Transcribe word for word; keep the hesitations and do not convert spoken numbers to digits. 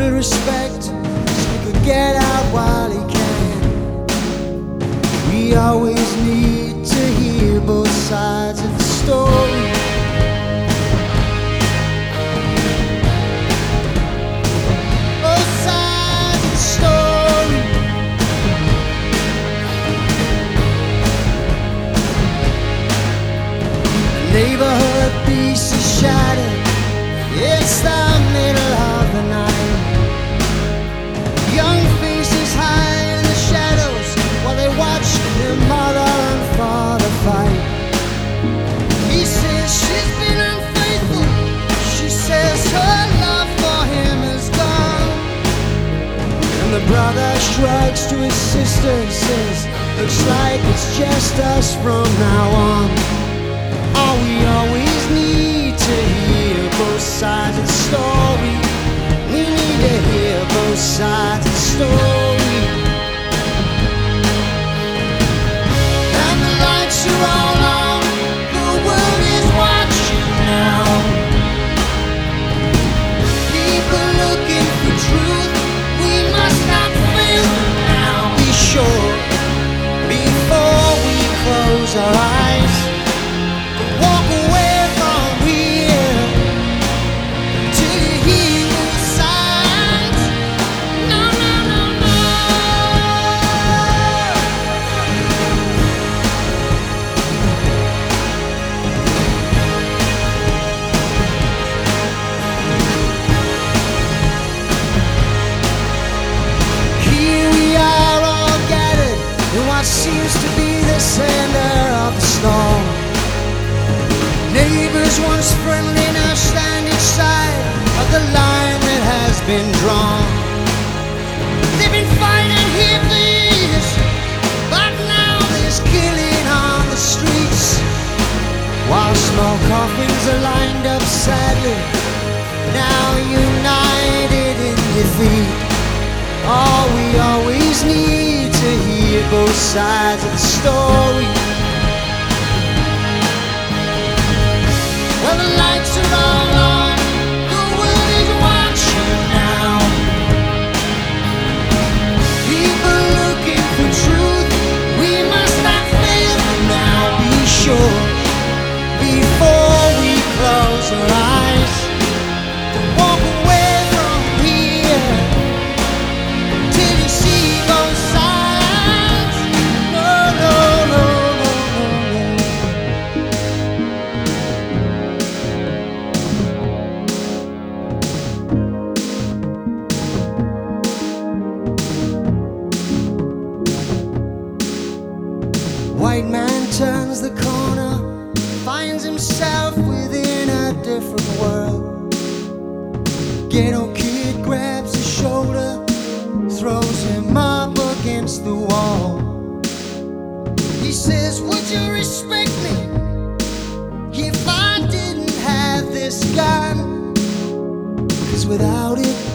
little respect so he could get out while he can. We always need to hear both sides of the story. Both sides of the story. The neighborhood peace is shattered. It's the middle of the night. Young faces hide in the shadows while they watch their mother and father fight. He says she's been unfaithful. She says her love for him is gone. And the brother shrugs to his sister and says, looks like it's just us from now on. All we always need to hear both sides of the story. We need to hear both sides of the story. And the lights are all on. The world is watching now. People looking for truth. We must not fail them now. Be sure before we close our eyes. Walk away from here till you hear both sides. No, no, no, no. Here we are all gathered in what seems to be the center of the storm. Neighbors once friendly now stand each side of the line that has been drawn. They've been fighting here for years, but now there's killing on the streets. While small coffins are lined up sadly, now united in defeat. All we always need to hear both sides of the story. Well, the lights are all on. The world is watching now. People looking for truth. We must not fail them now. Be sure before we close our eyes. Walk away from here till you see both sides. No, no, no, no, no. White man turns the corner, finds himself within a different world. Ghetto kid grabs his shoulder, throws him up against the wall. He says, would you respect me if I didn't have this gun? 'Cause without it